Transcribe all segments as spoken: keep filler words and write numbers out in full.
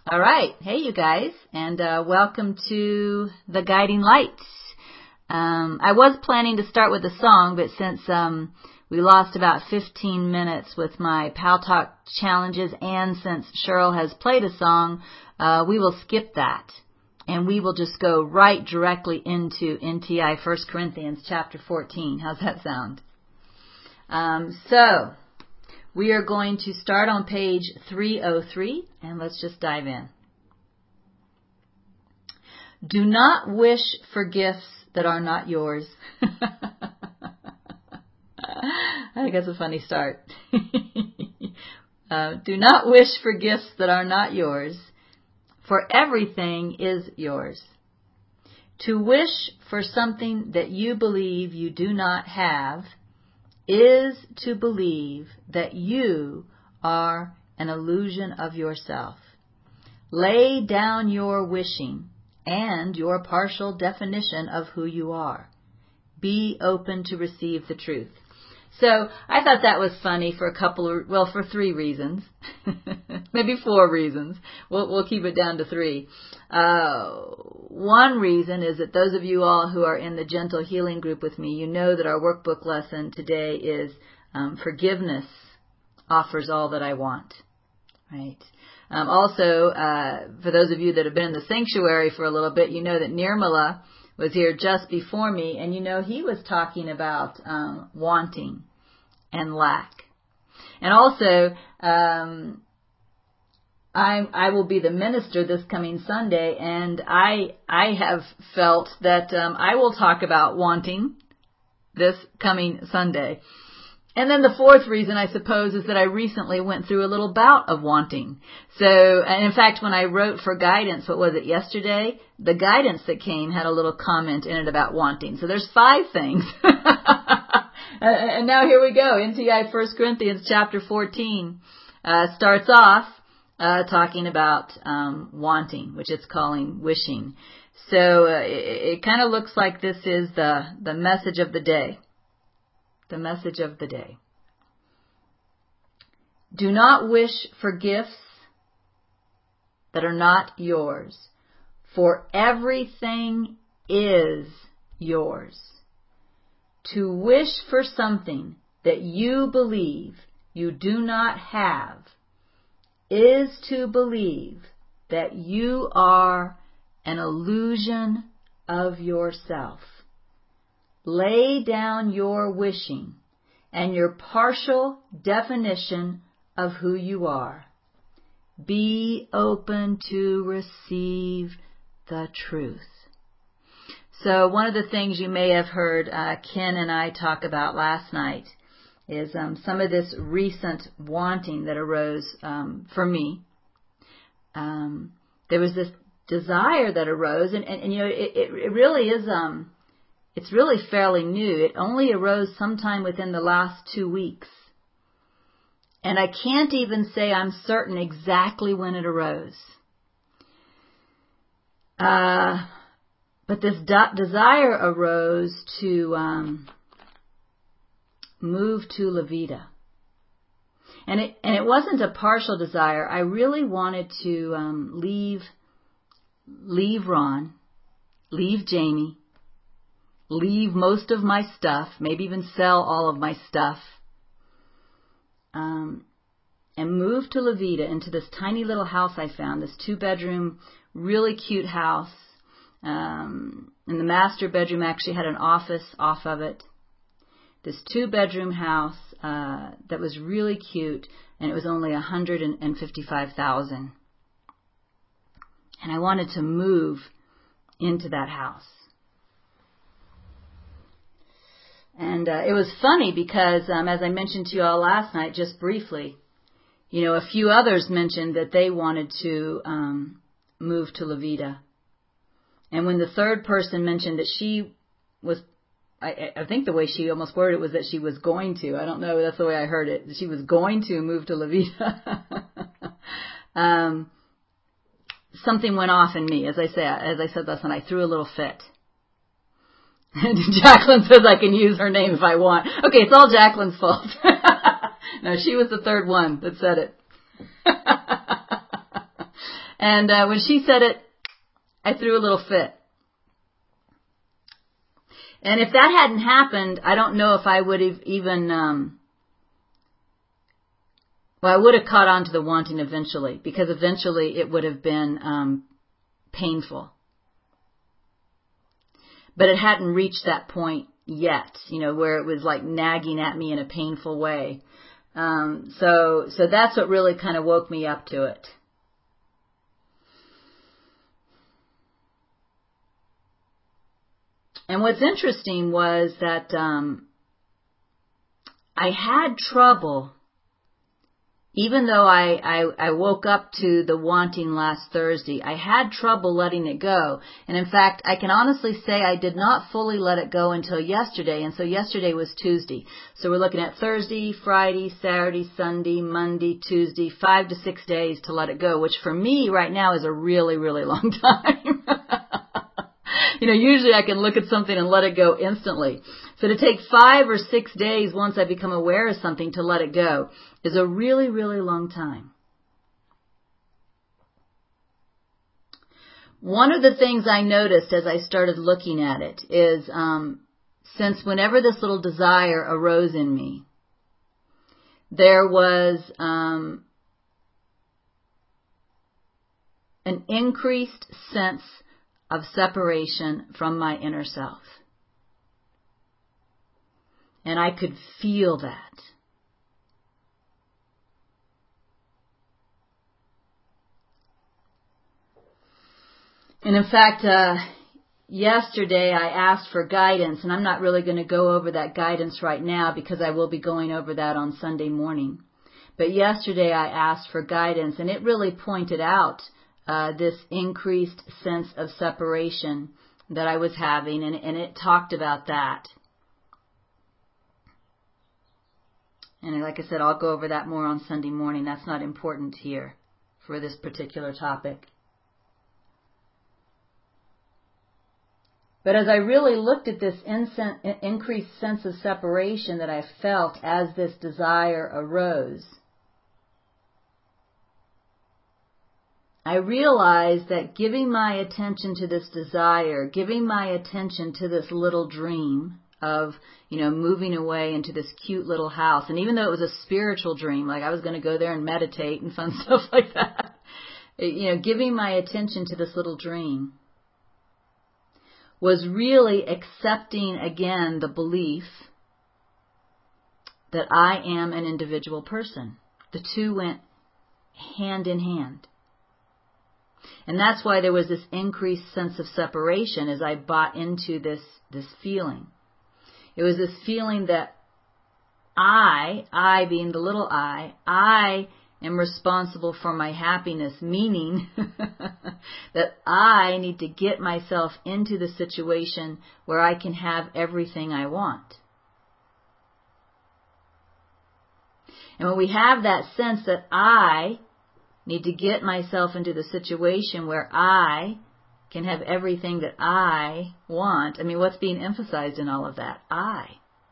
All right. Hey, you guys, and uh, welcome to the Guiding Lights. Um, I was planning to start with a song, but since um, we lost about fifteen minutes with my Pal Talk challenges, and since Cheryl has played a song, uh, we will skip that, and we will just go right directly into N T I First Corinthians chapter fourteen. How's that sound? Um, so we are going to start on page three oh three, and let's just dive in. Do not wish for gifts that are not yours. I think that's a funny start. uh, do not wish for gifts that are not yours, for everything is yours. To wish for something that you believe you do not have is to believe that you are an illusion of yourself. Lay down your wishing and your partial definition of who you are. Be open to receive the truth. So I thought that was funny for a couple of, well, for three reasons. Maybe four reasons. We'll, we'll keep it down to three. Uh, one reason is that those of you all who are in the Gentle Healing group with me, you know that our workbook lesson today is um, forgiveness offers all that I want. Right? Um, also, uh, for those of you that have been in the sanctuary for a little bit, you know that Nirmala was here just before me, and you know he was talking about um, wanting and lack. And also, um, I, I will be the minister this coming Sunday, and I I have felt that um, I will talk about wanting this coming Sunday. And then the fourth reason, I suppose, is that I recently went through a little bout of wanting. So, and in fact, when I wrote for guidance, what was it, yesterday? The guidance that came had a little comment in it about wanting. So there's five things. And now here we go. N T I First Corinthians chapter fourteen uh, starts off uh, talking about um, wanting, which it's calling wishing. So uh, it, it kind of looks like this is the, the message of the day. The message of the day. Do not wish for gifts that are not yours, for everything is yours. To wish for something that you believe you do not have is to believe that you are an illusion of yourself. Lay down your wishing and your partial definition of who you are. Be open to receive the truth. So one of the things you may have heard uh, Ken and I talk about last night is um, some of this recent wanting that arose um, for me. Um, there was this desire that arose, and, and, and you know, it, it really is... Um, It's really fairly new. It only arose sometime within the last two weeks. And I can't even say I'm certain exactly when it arose. Uh, but this de- desire arose to um, move to Levita. And it, and it wasn't a partial desire. I really wanted to um, leave, leave Ron, leave Jamie, leave most of my stuff, maybe even sell all of my stuff, um, and move to Levita, into this tiny little house I found, this two-bedroom, really cute house. Um, and the master bedroom actually had an office off of it. This two-bedroom house uh, that was really cute, and it was only one hundred fifty-five thousand dollars. And I wanted to move into that house. And uh, it was funny because, um, as I mentioned to you all last night, just briefly, you know, a few others mentioned that they wanted to um, move to Levita. And when the third person mentioned that she was, I, I think the way she almost worded it was that she was going to. I don't know, that's the way I heard it. That she was going to move to Levita. um, something went off in me. As I say, as I said last night, I threw a little fit. And Jacqueline says I can use her name if I want. Okay, it's all Jacqueline's fault. No, she was the third one that said it. And uh, when she said it, I threw a little fit. And if that hadn't happened, I don't know if I would have even, um, well, I would have caught on to the wanting eventually, because eventually it would have been um, painful. But it hadn't reached that point yet, you know, where it was like nagging at me in a painful way. Um, so, so that's what really kind of woke me up to it. And what's interesting was that um, I had trouble, even though I, I, I woke up to the wanting last Thursday, I had trouble letting it go. And in fact, I can honestly say I did not fully let it go until yesterday. And so yesterday was Tuesday. So we're looking at Thursday, Friday, Saturday, Sunday, Monday, Tuesday, five to six days to let it go, which for me right now is a really, really long time. You know, usually I can look at something and let it go instantly. So to take five or six days once I become aware of something to let it go is a really, really long time. One of the things I noticed as I started looking at it is um, since whenever this little desire arose in me, there was um, an increased sense of separation from my inner self. And I could feel that. And in fact, uh, yesterday I asked for guidance, and I'm not really going to go over that guidance right now because I will be going over that on Sunday morning. But yesterday I asked for guidance, and it really pointed out Uh, this increased sense of separation that I was having, and, and it talked about that. And like I said, I'll go over that more on Sunday morning. That's not important here for this particular topic. But as I really looked at this insen- increased sense of separation that I felt as this desire arose, I realized that giving my attention to this desire, giving my attention to this little dream of, you know, moving away into this cute little house, and even though it was a spiritual dream, like I was going to go there and meditate and fun stuff like that, it, you know, giving my attention to this little dream was really accepting again the belief that I am an individual person. The two went hand in hand. And that's why there was this increased sense of separation as I bought into this, this feeling. It was this feeling that I, I being the little I, I am responsible for my happiness, meaning that I need to get myself into the situation where I can have everything I want. And when we have that sense that I need to get myself into the situation where I can have everything that I want. I mean, what's being emphasized in all of that? I.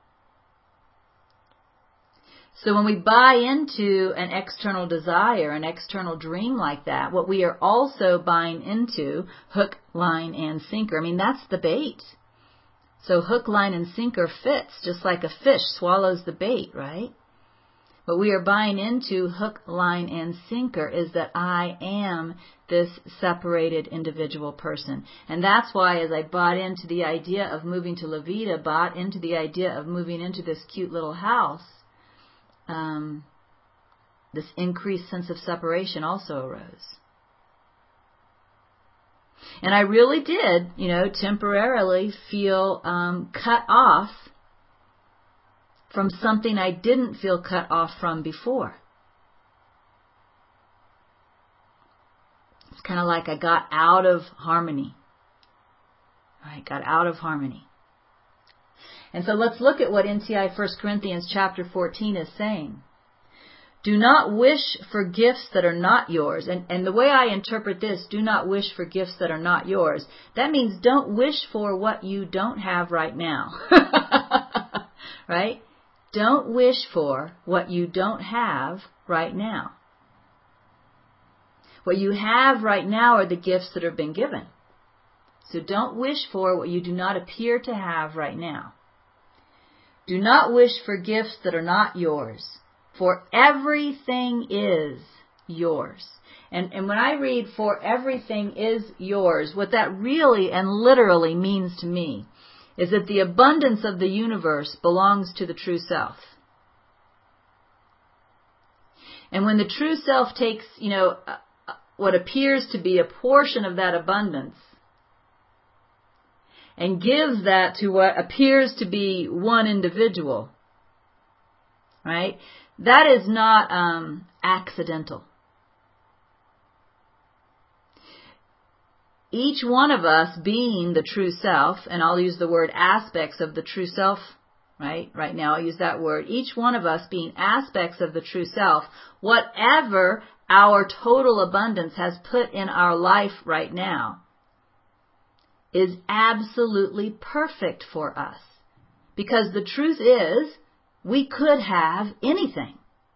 So when we buy into an external desire, an external dream like that, what we are also buying into, hook, line, and sinker. I mean, that's the bait. So hook, line, and sinker fits, just like a fish swallows the bait, right? What we are buying into, hook, line, and sinker, is that I am this separated individual person. And that's why as I bought into the idea of moving to La Vida, bought into the idea of moving into this cute little house, um, this increased sense of separation also arose. And I really did, you know, temporarily feel um, cut off from something I didn't feel cut off from before. It's kind of like I got out of harmony. I got out of harmony. And so let's look at what N T I First Corinthians chapter fourteen is saying. Do not wish for gifts that are not yours. And, and the way I interpret this, do not wish for gifts that are not yours, that means don't wish for what you don't have right now. Right? Don't wish for what you don't have right now. What you have right now are the gifts that have been given. So don't wish for what you do not appear to have right now. Do not wish for gifts that are not yours, for everything is yours. And, and when I read, for everything is yours, what that really and literally means to me is that the abundance of the universe belongs to the true self. And when the true self takes, you know, what appears to be a portion of that abundance and gives that to what appears to be one individual, right? That is not um, accidental. Each one of us being the true self, and I'll use the word aspects of the true self, right? Right now I'll use that word. Each one of us being aspects of the true self, whatever our total abundance has put in our life right now is absolutely perfect for us. Because the truth is, we could have anything.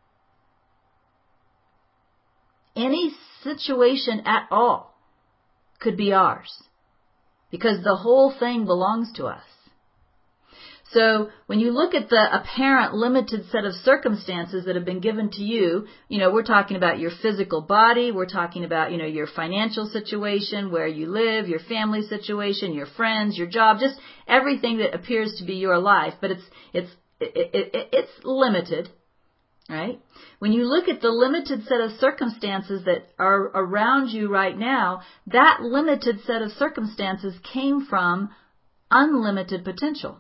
Any situation at all could be ours, because the whole thing belongs to us. So when you look at the apparent limited set of circumstances that have been given to you, you know, we're talking about your physical body, we're talking about, you know, your financial situation, where you live, your family situation, your friends, your job, just everything that appears to be your life, but it's it's it, it, it's limited. Right? When you look at the limited set of circumstances that are around you right now, that limited set of circumstances came from unlimited potential.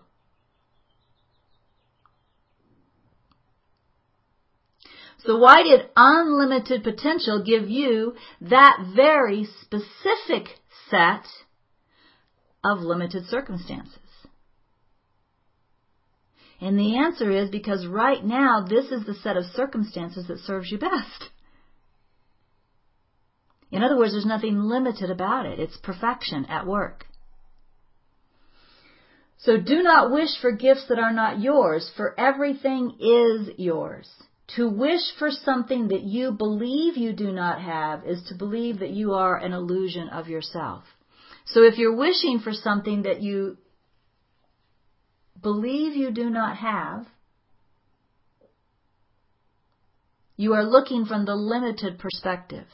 So why did unlimited potential give you that very specific set of limited circumstances? And the answer is because right now, this is the set of circumstances that serves you best. In other words, there's nothing limited about it. It's perfection at work. So do not wish for gifts that are not yours, for everything is yours. To wish for something that you believe you do not have is to believe that you are an illusion of yourself. So if you're wishing for something that you believe you do not have, you are looking from the limited perspective.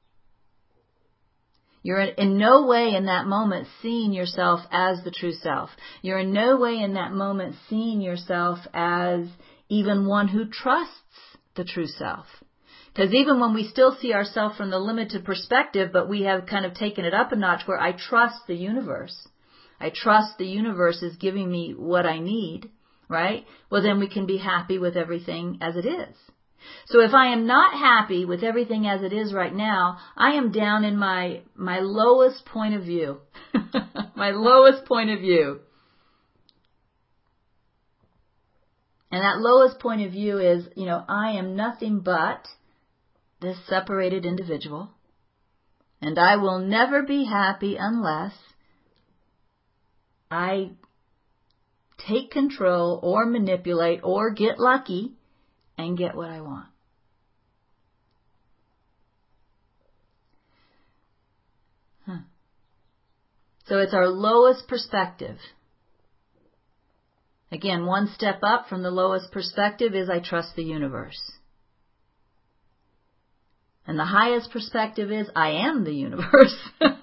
You're in no way in that moment seeing yourself as the true self. You're in no way in that moment seeing yourself as even one who trusts the true self. Because even when we still see ourselves from the limited perspective, but we have kind of taken it up a notch where I trust the universe. I trust the universe is giving me what I need, right? Well, then we can be happy with everything as it is. So if I am not happy with everything as it is right now, I am down in my my lowest point of view. My lowest point of view. And that lowest point of view is, you know, I am nothing but this separated individual. And I will never be happy unless I take control or manipulate or get lucky and get what I want. Huh. So it's our lowest perspective. Again, one step up from the lowest perspective is I trust the universe. And the highest perspective is I am the universe.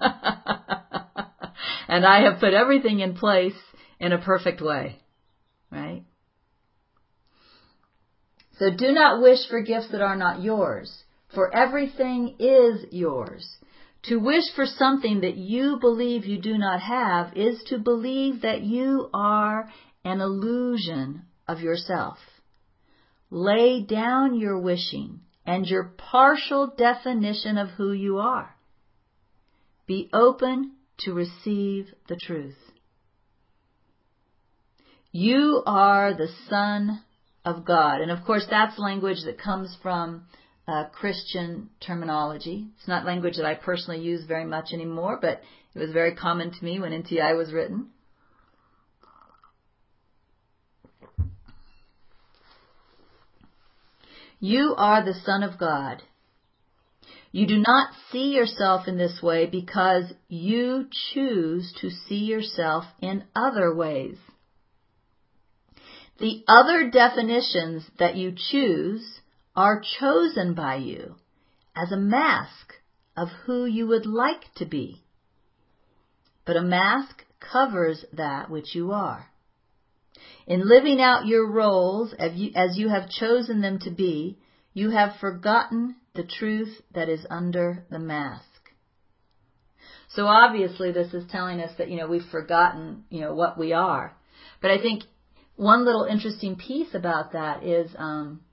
And I have put everything in place in a perfect way. Right? So do not wish for gifts that are not yours, for everything is yours. To wish for something that you believe you do not have is to believe that you are an illusion of yourself. Lay down your wishing and your partial definition of who you are. Be open to receive the truth. You are the Son of God. And of course, that's language that comes from uh, Christian terminology. It's not language that I personally use very much anymore, but it was very common to me when N T I was written. You are the Son of God. You do not see yourself in this way because you choose to see yourself in other ways. The other definitions that you choose are chosen by you as a mask of who you would like to be. But a mask covers that which you are. In living out your roles as you, as you have chosen them to be, you have forgotten the truth that is under the mask. So obviously this is telling us that, you know, we've forgotten, you know, what we are. But I think one little interesting piece about that is um,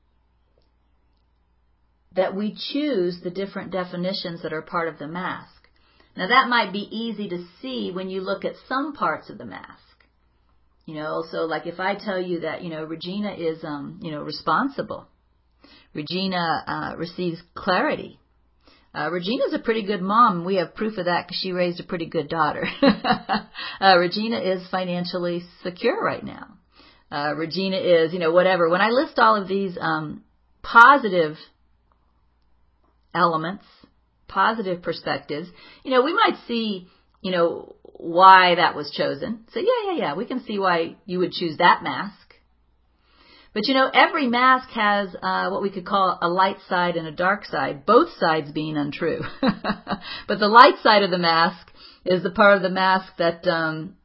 that we choose the different definitions that are part of the mask. Now that might be easy to see when you look at some parts of the mask. You know, so like if I tell you that, you know, Regina is, um, you know, responsible. Regina uh, receives clarity. Uh, Regina's a pretty good mom. We have proof of that because she raised a pretty good daughter. uh, Regina is financially secure right now. Uh, Regina is, you know, whatever. When I list all of these um, positive elements, positive perspectives, you know, we might see, you know, why that was chosen. So yeah, yeah, yeah, we can see why you would choose that mask. But you know, every mask has uh, what we could call a light side and a dark side, both sides being untrue. But the light side of the mask is the part of the mask that, um,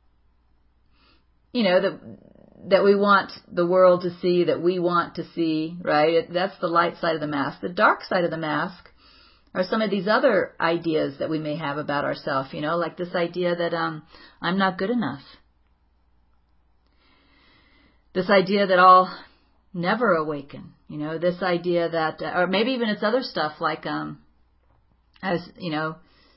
you know, that that we want the world to see, that we want to see, right? It, that's the light side of the mask. The dark side of the mask are some of these other ideas that we may have about ourselves, you know, like this idea that um, I'm not good enough. This idea that I'll never awaken, you know, this idea that, uh, or maybe even it's other stuff like, um, as, you know,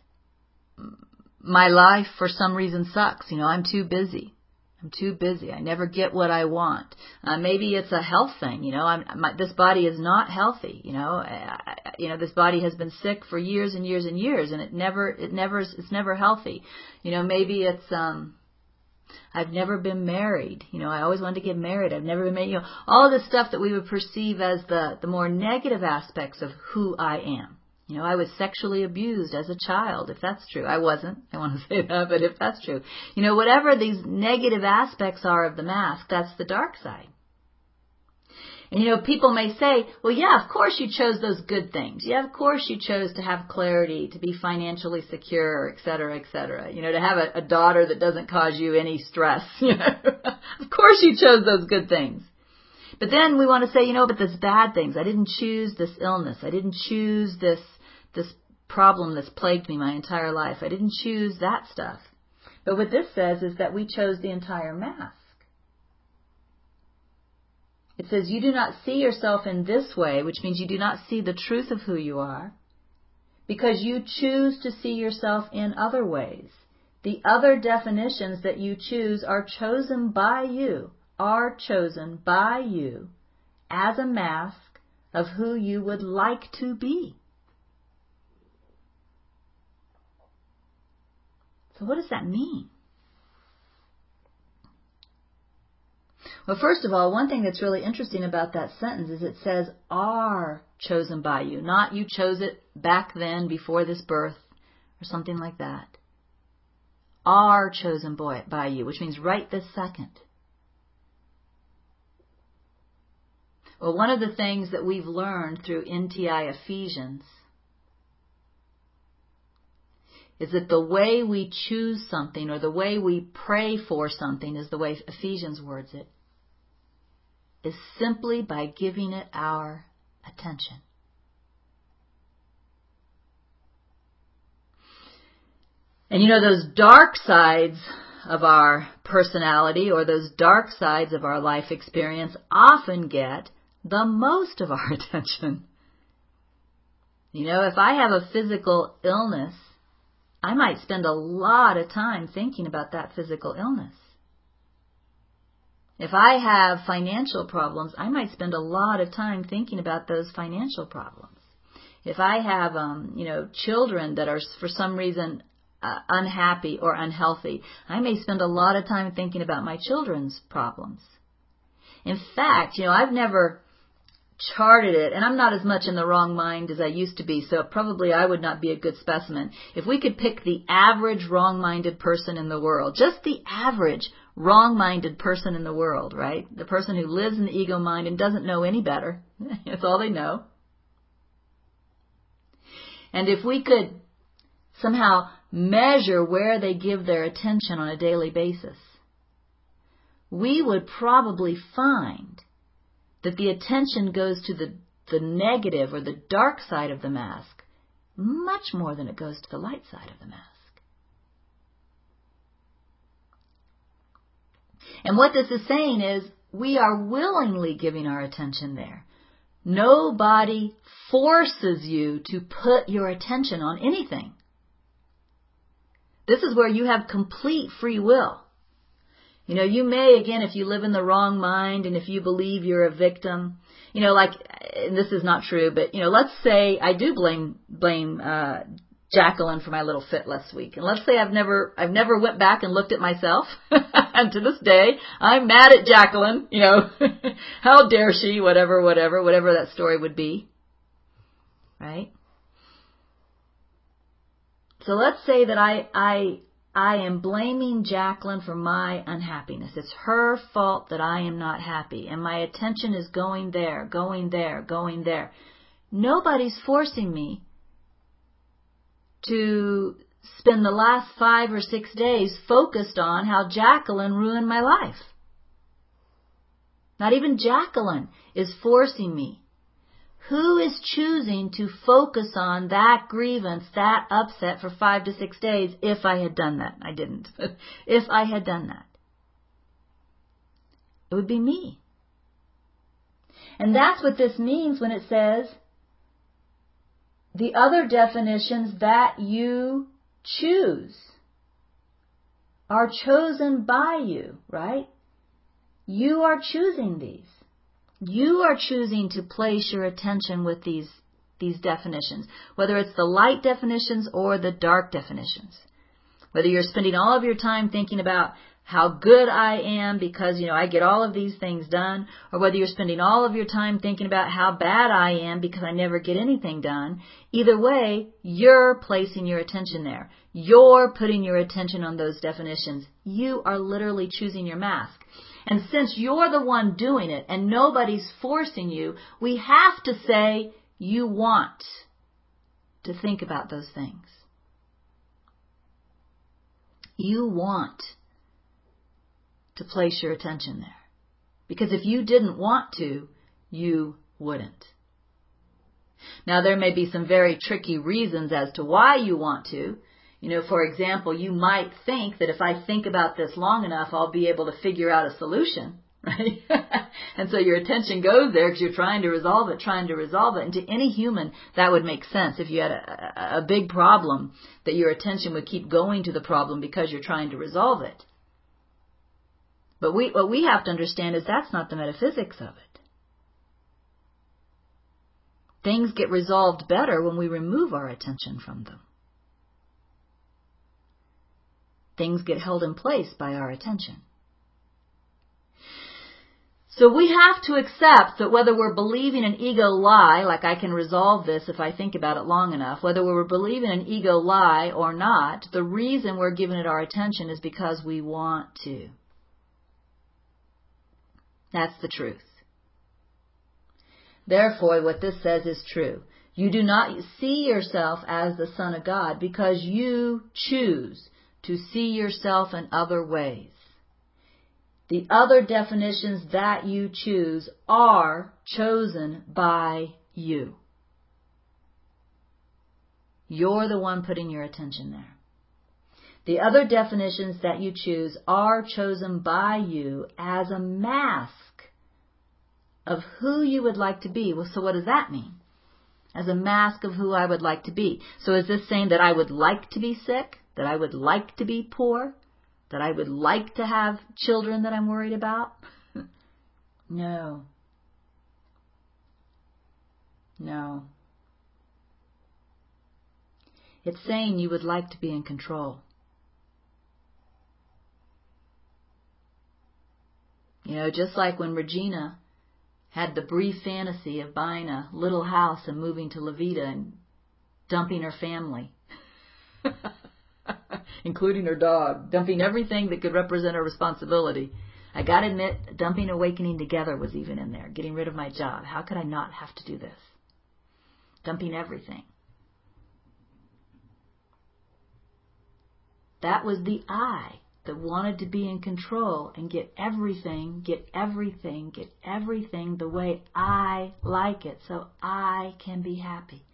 my life for some reason sucks, you know, I'm too busy. I'm too busy. I never get what I want. Uh, maybe it's a health thing. You know, I'm, my, this body is not healthy. You know, I, you know, this body has been sick for years and years and years, and it never, it never, it's never healthy. You know, maybe it's, um, I've never been married. You know, I always wanted to get married. I've never been married. You know, all of this stuff that we would perceive as the, the more negative aspects of who I am. You know, I was sexually abused as a child, if that's true. I wasn't. I want to say that, but if that's true. You know, whatever these negative aspects are of the mask, that's the dark side. And, you know, people may say, well, yeah, of course you chose those good things. Yeah, of course you chose to have clarity, to be financially secure, et cetera, et cetera. You know, to have a, a daughter that doesn't cause you any stress. You know, of course you chose those good things. But then we want to say, you know, but there's bad things. I didn't choose this illness. I didn't choose this this problem that's plagued me my entire life. I didn't choose that stuff. But what this says is that we chose the entire mask. It says you do not see yourself in this way, which means you do not see the truth of who you are, because you choose to see yourself in other ways. The other definitions that you choose are chosen by you, are chosen by you as a mask of who you would like to be. So what does that mean? Well, first of all, one thing that's really interesting about that sentence is it says are chosen by you, not you chose it back then before this birth or something like that. Are chosen by you, which means right this second. Well, one of the things that we've learned through N T I Ephesians is that the way we choose something or the way we pray for something, is the way Ephesians words it, is simply by giving it our attention. And you know, those dark sides of our personality or those dark sides of our life experience often get the most of our attention. You know, if I have a physical illness, I might spend a lot of time thinking about that physical illness. If I have financial problems, I might spend a lot of time thinking about those financial problems. If I have, um, you know, children that are for some reason uh, unhappy or unhealthy, I may spend a lot of time thinking about my children's problems. In fact, you know, I've never charted it, and I'm not as much in the wrong mind as I used to be, so probably I would not be a good specimen. If we could pick the average wrong-minded person in the world, just the average wrong-minded person in the world, right? The person who lives in the ego mind and doesn't know any better. That's all they know. And if we could somehow measure where they give their attention on a daily basis, we would probably find that the attention goes to the, the negative or the dark side of the mask much more than it goes to the light side of the mask. And what this is saying is we are willingly giving our attention there. Nobody forces you to put your attention on anything. This is where you have complete free will. You know, you may, again, if you live in the wrong mind and if you believe you're a victim, you know, like, and this is not true, but, you know, let's say I do blame, blame, uh, Jacqueline for my little fit last week. And let's say I've never, I've never went back and looked at myself. And to this day, I'm mad at Jacqueline, you know, how dare she, whatever, whatever, whatever that story would be. Right? So let's say that I, I, I am blaming Jacqueline for my unhappiness. It's her fault that I am not happy. And my attention is going there, going there, going there. Nobody's forcing me to spend the last five or six days focused on how Jacqueline ruined my life. Not even Jacqueline is forcing me. Who is choosing to focus on that grievance, that upset for five to six days if I had done that? I didn't. If I had done that, it would be me. And that's what this means when it says the other definitions that you choose are chosen by you, right? You are choosing these. You are choosing to place your attention with these, these definitions, whether it's the light definitions or the dark definitions. Whether you're spending all of your time thinking about how good I am because, you know, I get all of these things done, or whether you're spending all of your time thinking about how bad I am because I never get anything done, either way, you're placing your attention there. You're putting your attention on those definitions. You are literally choosing your mask. And since you're the one doing it and nobody's forcing you, we have to say you want to think about those things. You want to place your attention there. Because if you didn't want to, you wouldn't. Now, there may be some very tricky reasons as to why you want to. You know, for example, you might think that if I think about this long enough, I'll be able to figure out a solution, right? And so your attention goes there because you're trying to resolve it, trying to resolve it. And to any human, that would make sense. If you had a, a big problem, that your attention would keep going to the problem because you're trying to resolve it. But we, what we have to understand is that's not the metaphysics of it. Things get resolved better when we remove our attention from them. Things get held in place by our attention. So we have to accept that whether we're believing an ego lie, like I can resolve this if I think about it long enough, whether we're believing an ego lie or not, the reason we're giving it our attention is because we want to. That's the truth. Therefore, what this says is true. You do not see yourself as the Son of God because you choose to see yourself in other ways. The other definitions that you choose are chosen by you. You're the one putting your attention there. The other definitions that you choose are chosen by you as a mask of who you would like to be. Well, so what does that mean? As a mask of who I would like to be. So is this saying that I would like to be sick? That I would like to be poor? That I would like to have children that I'm worried about? No. No. It's saying you would like to be in control. You know, just like when Regina had the brief fantasy of buying a little house and moving to Levita and dumping her family, including her dog, dumping everything that could represent her responsibility. I got to admit, dumping Awakening Together was even in there, getting rid of my job. How could I not have to do this? Dumping everything. That was the I that wanted to be in control and get everything, get everything, get everything the way I like it so I can be happy.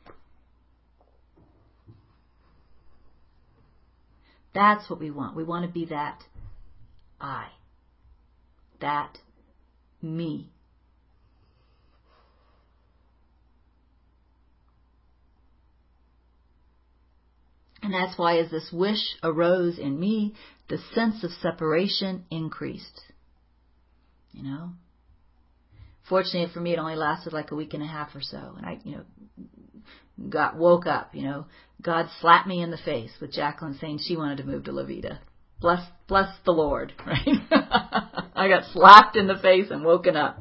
That's what we want. We want to be that I. That me. And that's why as this wish arose in me, the sense of separation increased. You know? Fortunately for me, it only lasted like a week and a half or so. And I, you know, got woke up, you know. God slapped me in the face with Jacqueline saying she wanted to move to Levita. Bless, bless the Lord, right? I got slapped in the face and woken up.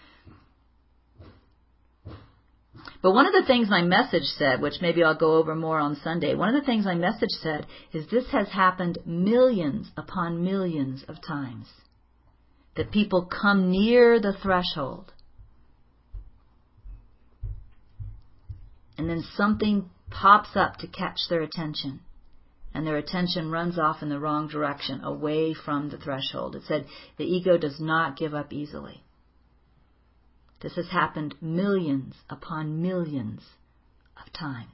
But one of the things my message said, which maybe I'll go over more on Sunday, one of the things my message said is this has happened millions upon millions of times. That people come near the threshold and then something pops up to catch their attention. And their attention runs off in the wrong direction, away from the threshold. It said the ego does not give up easily. This has happened millions upon millions of times.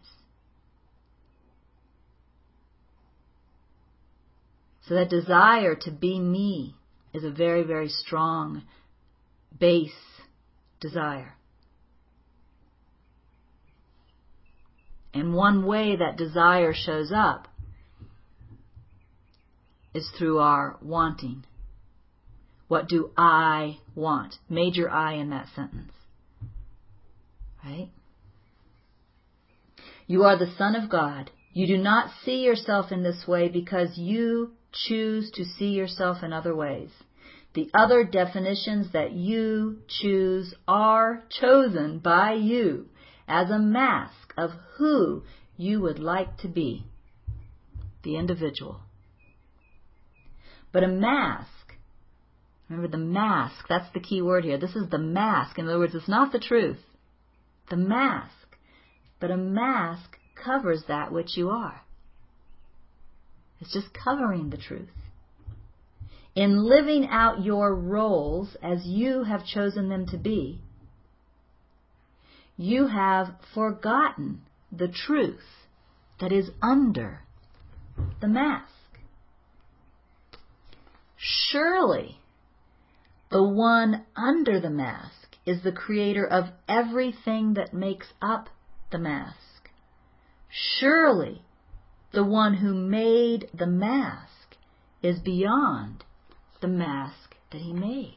So that desire to be me is a very, very strong base desire. And one way that desire shows up is through our wanting. What do I want? Major I in that sentence. Right? You are the Son of God. You do not see yourself in this way because you choose to see yourself in other ways. The other definitions that you choose are chosen by you as a mask of who you would like to be. The individual. But a mask, remember the mask, that's the key word here. This is the mask. In other words, it's not the truth. The mask. But a mask covers that which you are. It's just covering the truth. In living out your roles as you have chosen them to be, you have forgotten the truth that is under the mask. Surely, the one under the mask is the creator of everything that makes up the mask. Surely, the one who made the mask is beyond the mask that he made.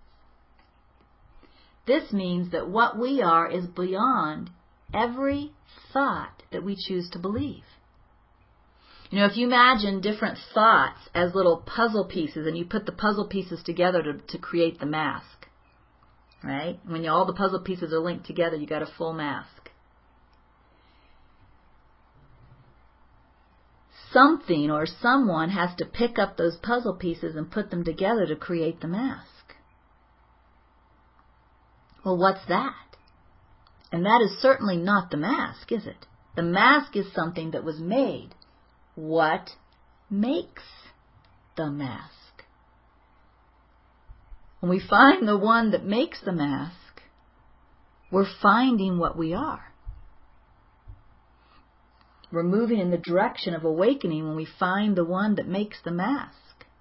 This means that what we are is beyond every thought that we choose to believe. You know, if you imagine different thoughts as little puzzle pieces and you put the puzzle pieces together to, to create the mask, right? When you, all the puzzle pieces are linked together, you got a full mask. Something or someone has to pick up those puzzle pieces and put them together to create the mask. Well, what's that? And that is certainly not the mask, is it? The mask is something that was made. What makes the mask? When we find the one that makes the mask, we're finding what we are. We're moving in the direction of awakening when we find the one that makes the mask.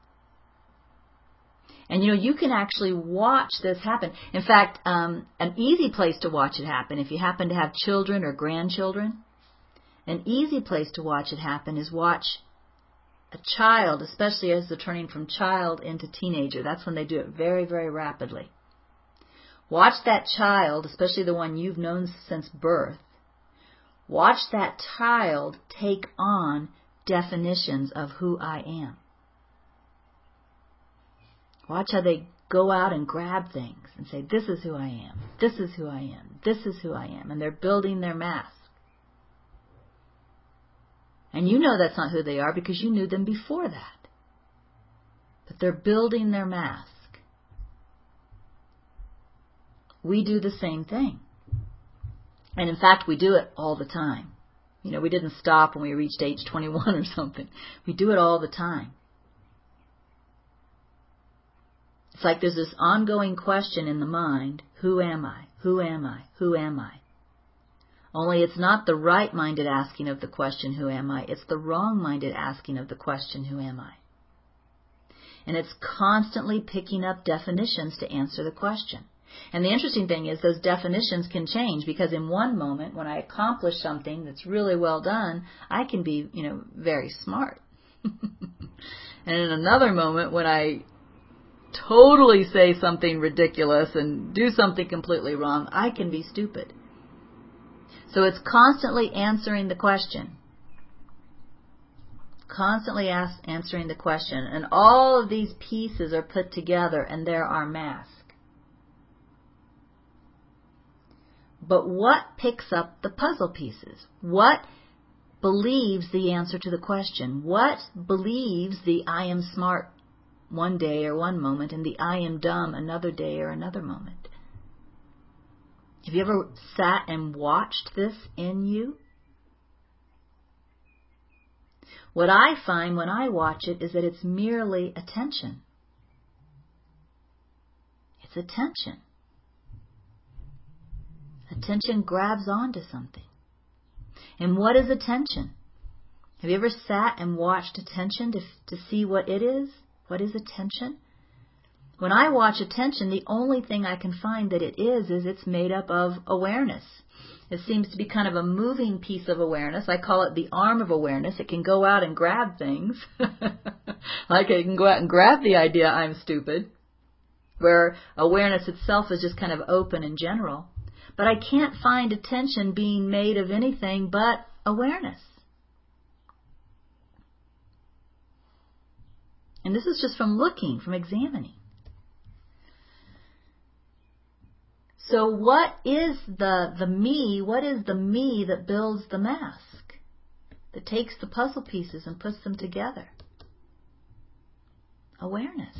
And you know, you can actually watch this happen. In fact, um, an easy place to watch it happen, if you happen to have children or grandchildren, an easy place to watch it happen is watch a child, especially as they're turning from child into teenager. That's when they do it very, very rapidly. Watch that child, especially the one you've known since birth. Watch that child take on definitions of who I am. Watch how they go out and grab things and say, this is who I am, this is who I am, this is who I am. And they're building their mask. And you know that's not who they are because you knew them before that. But they're building their mask. We do the same thing. And in fact, we do it all the time. You know, we didn't stop when we reached age twenty-one or something. We do it all the time. It's like there's this ongoing question in the mind, who am I? Who am I? Who am I? Only it's not the right-minded asking of the question, who am I? It's the wrong-minded asking of the question, who am I? And it's constantly picking up definitions to answer the question. And the interesting thing is those definitions can change because in one moment when I accomplish something that's really well done, I can be, you know, very smart. And in another moment when I totally say something ridiculous and do something completely wrong, I can be stupid. So it's constantly answering the question. Constantly ask, answering the question. And all of these pieces are put together and they're our mask. But what picks up the puzzle pieces? What believes the answer to the question? What believes the I am smart one day or one moment and the I am dumb another day or another moment? Have you ever sat and watched this in you? What I find when I watch it is that it's merely attention. It's attention. Attention grabs onto something. And what is attention? Have you ever sat and watched attention to, to see what it is? What is attention? When I watch attention, the only thing I can find that it is, is it's made up of awareness. It seems to be kind of a moving piece of awareness. I call it the arm of awareness. It can go out and grab things. Like it can go out and grab the idea I'm stupid, where awareness itself is just kind of open in general. But I can't find attention being made of anything but awareness. And this is just from looking, from examining. So what is the, the me, what is the me that builds the mask? That takes the puzzle pieces and puts them together? Awareness.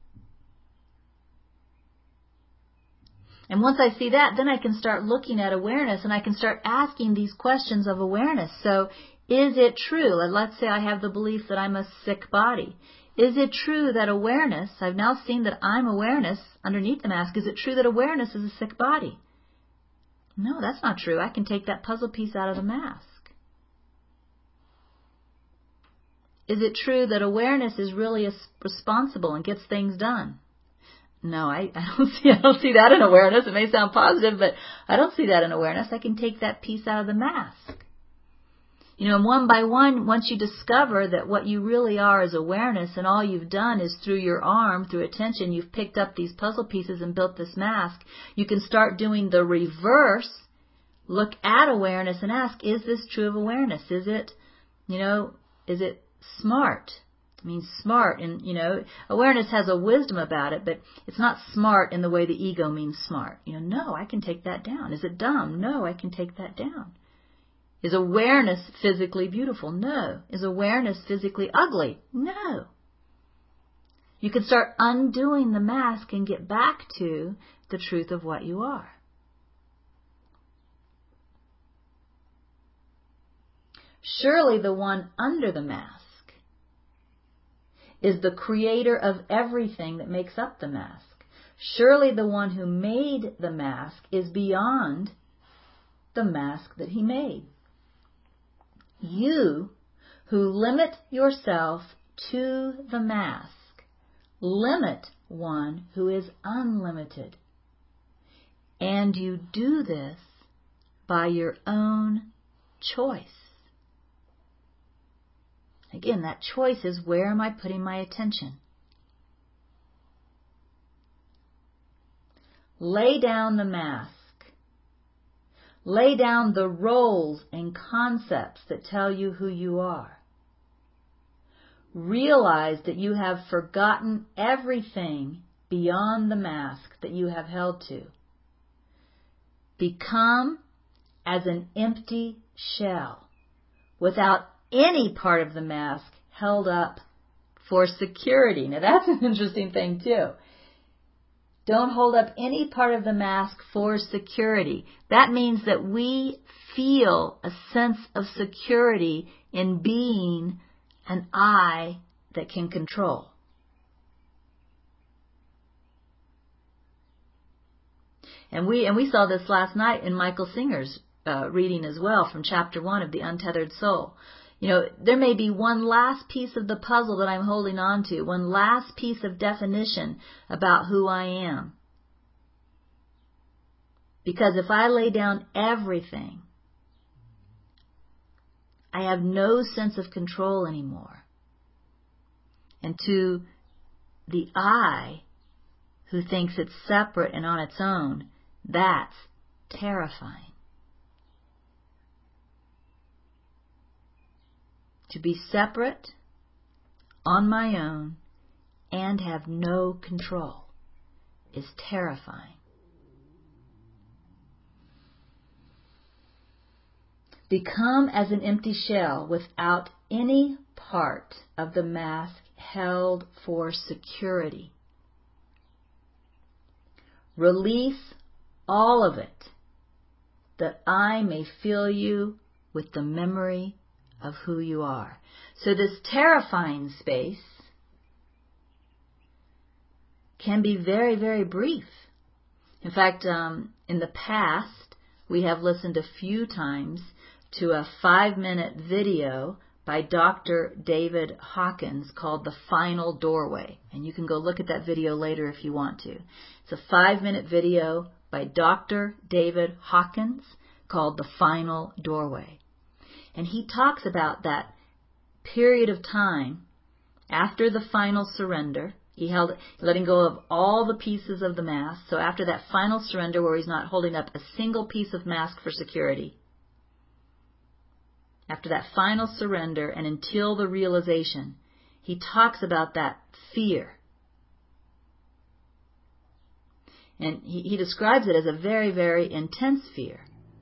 And once I see that, then I can start looking at awareness and I can start asking these questions of awareness. So, is it true? And let's say I have the belief that I'm a sick body. Is it true that awareness, I've now seen that I'm awareness underneath the mask, is it true that awareness is a sick body? No, that's not true. I can take that puzzle piece out of the mask. Is it true that awareness is really responsible and gets things done? No, I, I don't see I don't see that in awareness. It may sound positive, but I don't see that in awareness. I can take that piece out of the mask. You know, and one by one, once you discover that what you really are is awareness, and all you've done is through your arm, through attention, you've picked up these puzzle pieces and built this mask, you can start doing the reverse. Look at awareness and ask, is this true of awareness? Is it, you know, is it smart? It means smart, and, you know, awareness has a wisdom about it, but it's not smart in the way the ego means smart. You know, no, I can take that down. Is it dumb? No, I can take that down. Is awareness physically beautiful? No. Is awareness physically ugly? No. You can start undoing the mask and get back to the truth of what you are. Surely the one under the mask is the creator of everything that makes up the mask. Surely the one who made the mask is beyond the mask that he made. You who limit yourself to the mask, limit one who is unlimited. And you do this by your own choice. Again, that choice is, where am I putting my attention? Lay down the mask. Lay down the roles and concepts that tell you who you are. Realize that you have forgotten everything beyond the mask that you have held to. Become as an empty shell without any part of the mask held up for security. Now that's an interesting thing too. Don't hold up any part of the mask for security. That means that we feel a sense of security in being an I that can control. And we and we saw this last night in Michael Singer's uh, reading as well from chapter one of The Untethered Soul. You know, there may be one last piece of the puzzle that I'm holding on to, one last piece of definition about who I am. Because if I lay down everything, I have no sense of control anymore. And to the I who thinks it's separate and on its own, that's terrifying. To be separate, on my own, and have no control is terrifying. Become as an empty shell without any part of the mask held for security. Release all of it, that I may fill you with the memory of who you are. So this terrifying space can be very, very brief. In fact, um, in the past, we have listened a few times to a five-minute video by Doctor David Hawkins called The Final Doorway. And you can go look at that video later if you want to. It's a five-minute video by Doctor David Hawkins called The Final Doorway. And he talks about that period of time after the final surrender. He held, letting go of all the pieces of the mask. So after that final surrender where he's not holding up a single piece of mask for security, after that final surrender and until the realization, he talks about that fear. And he, he describes it as a very, very intense fear.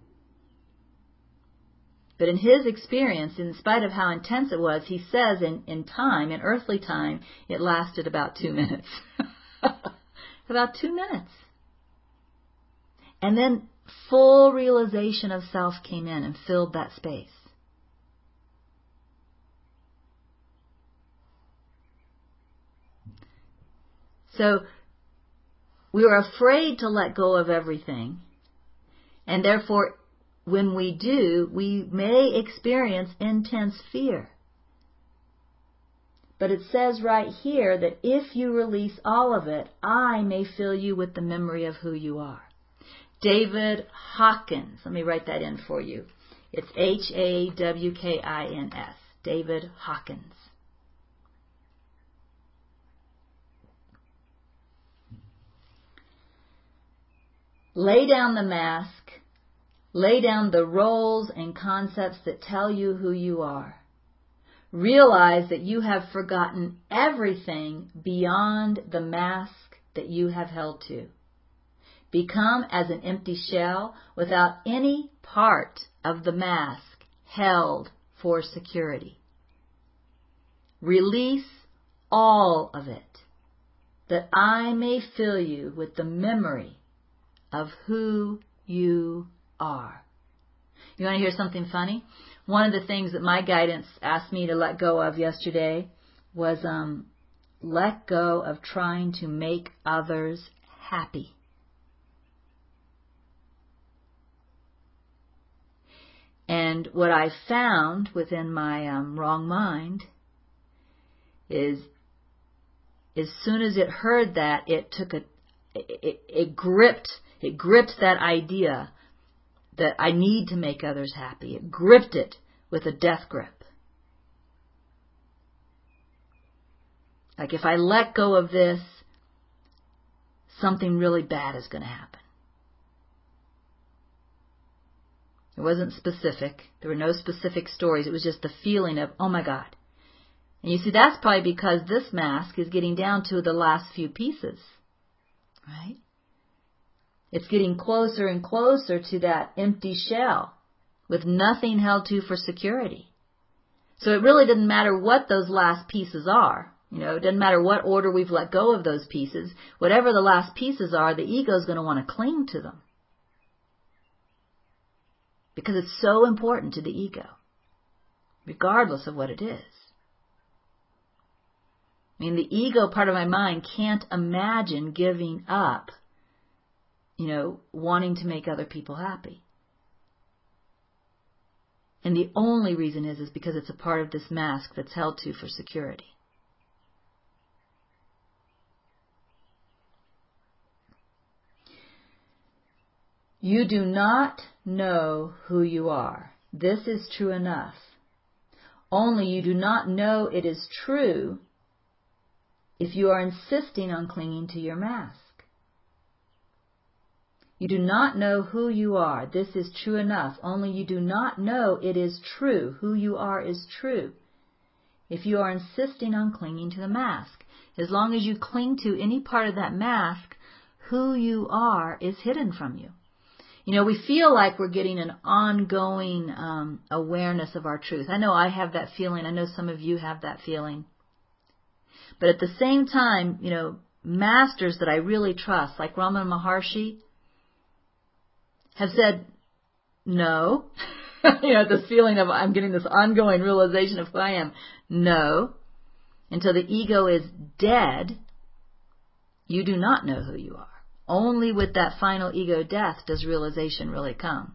But in his experience, in spite of how intense it was, he says in, in time, in earthly time, it lasted about two minutes. About two minutes. And then full realization of self came in and filled that space. So we are afraid to let go of everything, and therefore when we do, we may experience intense fear. But it says right here that if you release all of it, I may fill you with the memory of who you are. David Hawkins. Let me write that in for you. It's H A W K I N S. David Hawkins. Lay down the mask. Lay down the roles and concepts that tell you who you are. Realize that you have forgotten everything beyond the mask that you have held to. Become as an empty shell without any part of the mask held for security. Release all of it, that I may fill you with the memory of who you are. You want to hear something funny? One of the things that my guidance asked me to let go of yesterday was um, let go of trying to make others happy. And what I found within my um, wrong mind is, as soon as it heard that, it took a, it, it, it gripped, it gripped that idea that I need to make others happy. It gripped it with a death grip. Like if I let go of this, something really bad is going to happen. It wasn't specific. There were no specific stories. It was just the feeling of, oh my God. And you see, that's probably because this mask is getting down to the last few pieces. right? It's getting closer and closer to that empty shell with nothing held to for security. So it really doesn't matter what those last pieces are. You know, it doesn't matter what order we've let go of those pieces. Whatever the last pieces are, the ego is going to want to cling to them. Because it's so important to the ego, regardless of what it is. I mean, the ego part of my mind can't imagine giving up, you know, wanting to make other people happy. And the only reason is, is because it's a part of this mask that's held to for security. You do not know who you are. This is true enough. Only you do not know it is true if you are insisting on clinging to your mask. You do not know who you are. This is true enough. Only you do not know it is true. Who you are is true if you are insisting on clinging to the mask. As long as you cling to any part of that mask, who you are is hidden from you. You know, we feel like we're getting an ongoing um, awareness of our truth. I know I have that feeling. I know some of you have that feeling. But at the same time, you know, masters that I really trust, like Ramana Maharshi, have said, no. You know, this feeling of I'm getting this ongoing realization of who I am. No. Until the ego is dead, you do not know who you are. Only with that final ego death does realization really come.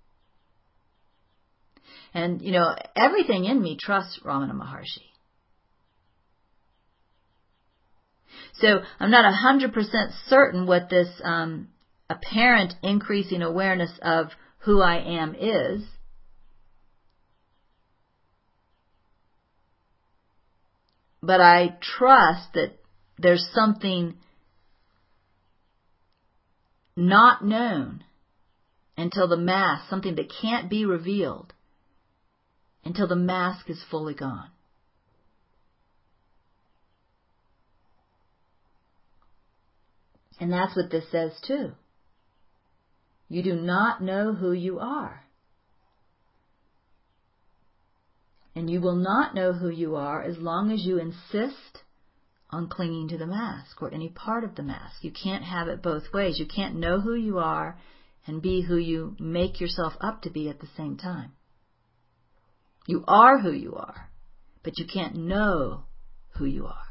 And, you know, everything in me trusts Ramana Maharshi. So I'm not one hundred percent certain what this um, apparent increasing awareness of who I am is. But I trust that there's something not known until the mask, something that can't be revealed until the mask is fully gone. And that's what this says too. You do not know who you are. And you will not know who you are as long as you insist on clinging to the mask or any part of the mask. You can't have it both ways. You can't know who you are and be who you make yourself up to be at the same time. You are who you are, but you can't know who you are.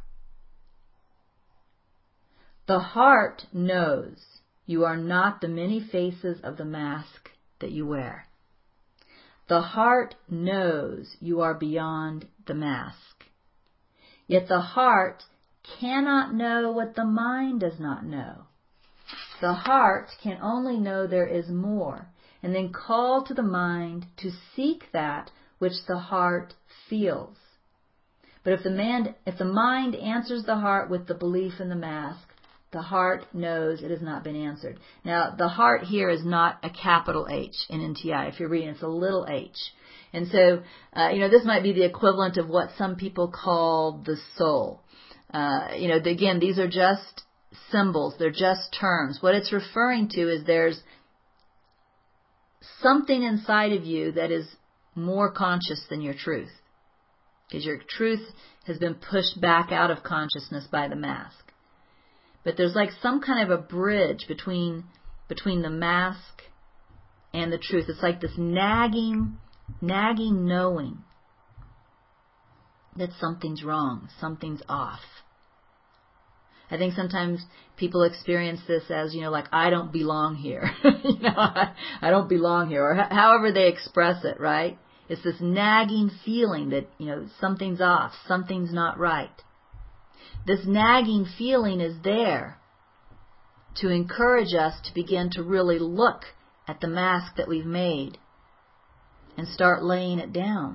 The heart knows you are not the many faces of the mask that you wear. The heart knows you are beyond the mask. Yet the heart cannot know what the mind does not know. The heart can only know there is more, and then call to the mind to seek that which the heart feels. But if the man, if the mind answers the heart with the belief in the mask, the heart knows it has not been answered. Now, the heart here is not a capital H in N T I. If you're reading, it's a little h. And so, uh, you know, this might be the equivalent of what some people call the soul. Uh, you know, again, these are just symbols. They're just terms. What it's referring to is there's something inside of you that is more conscious than your truth. Because your truth has been pushed back out of consciousness by the mask. But there's like some kind of a bridge between between the mask and the truth. It's like this nagging, nagging knowing that something's wrong, something's off. I think sometimes people experience this as, you know, like, I don't belong here. you know, I, I don't belong here. Or however they express it, right? It's this nagging feeling that, you know, something's off, something's not right. This nagging feeling is there to encourage us to begin to really look at the mask that we've made and start laying it down.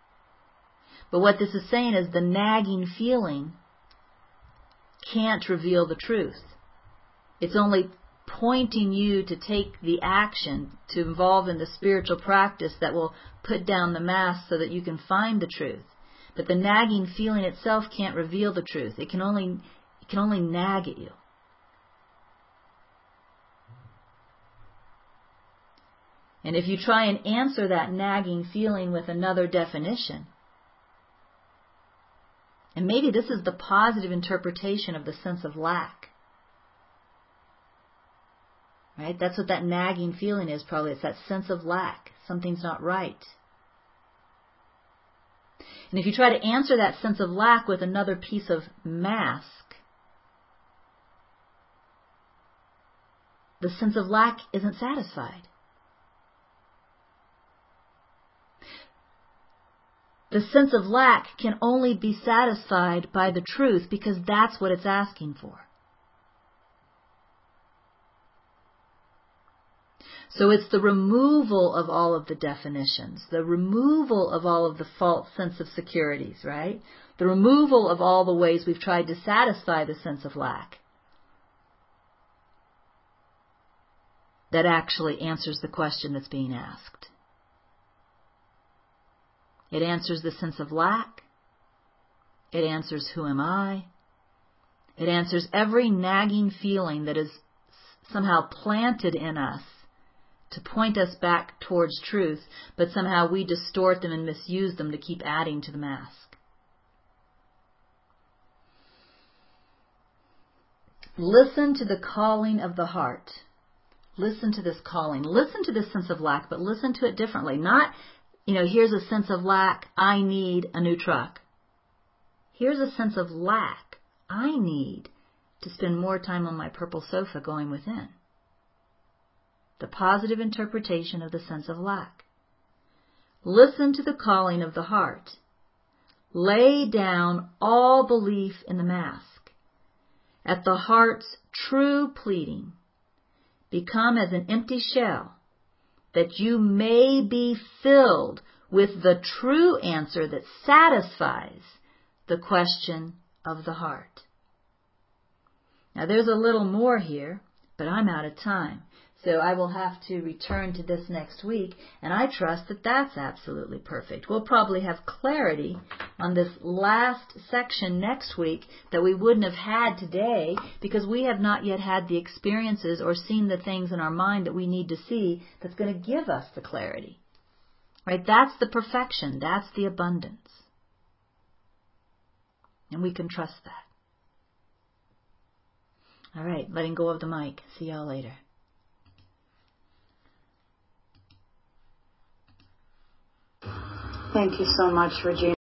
But what this is saying is the nagging feeling can't reveal the truth. It's only pointing you to take the action to involve in the spiritual practice that will put down the mask so that you can find the truth. But the nagging feeling itself can't reveal the truth. It can only it can only nag at you. And if you try and answer that nagging feeling with another definition, and maybe this is the positive interpretation of the sense of lack. Right? That's what that nagging feeling is probably. It's that sense of lack. Something's not right. And if you try to answer that sense of lack with another piece of mask, the sense of lack isn't satisfied. The sense of lack can only be satisfied by the truth because that's what it's asking for. So it's the removal of all of the definitions, the removal of all of the false sense of securities, right? The removal of all the ways we've tried to satisfy the sense of lack that actually answers the question that's being asked. It answers the sense of lack. It answers who am I. It answers every nagging feeling that is somehow planted in us to point us back towards truth, but somehow we distort them and misuse them to keep adding to the mask. Listen to the calling of the heart. Listen to this calling. Listen to this sense of lack, but listen to it differently. Not, you know, here's a sense of lack, I need a new truck. Here's a sense of lack, I need to spend more time on my purple sofa going within. The positive interpretation of the sense of lack. Listen to the calling of the heart. Lay down all belief in the mask. At the heart's true pleading, become as an empty shell, that you may be filled with the true answer that satisfies the question of the heart. Now there's a little more here, but I'm out of time. So I will have to return to this next week, and I trust that that's absolutely perfect. We'll probably have clarity on this last section next week that we wouldn't have had today because we have not yet had the experiences or seen the things in our mind that we need to see that's going to give us the clarity. Right? That's the perfection. That's the abundance. And we can trust that. All right, letting go of the mic. See y'all later. Thank you so much, Regina.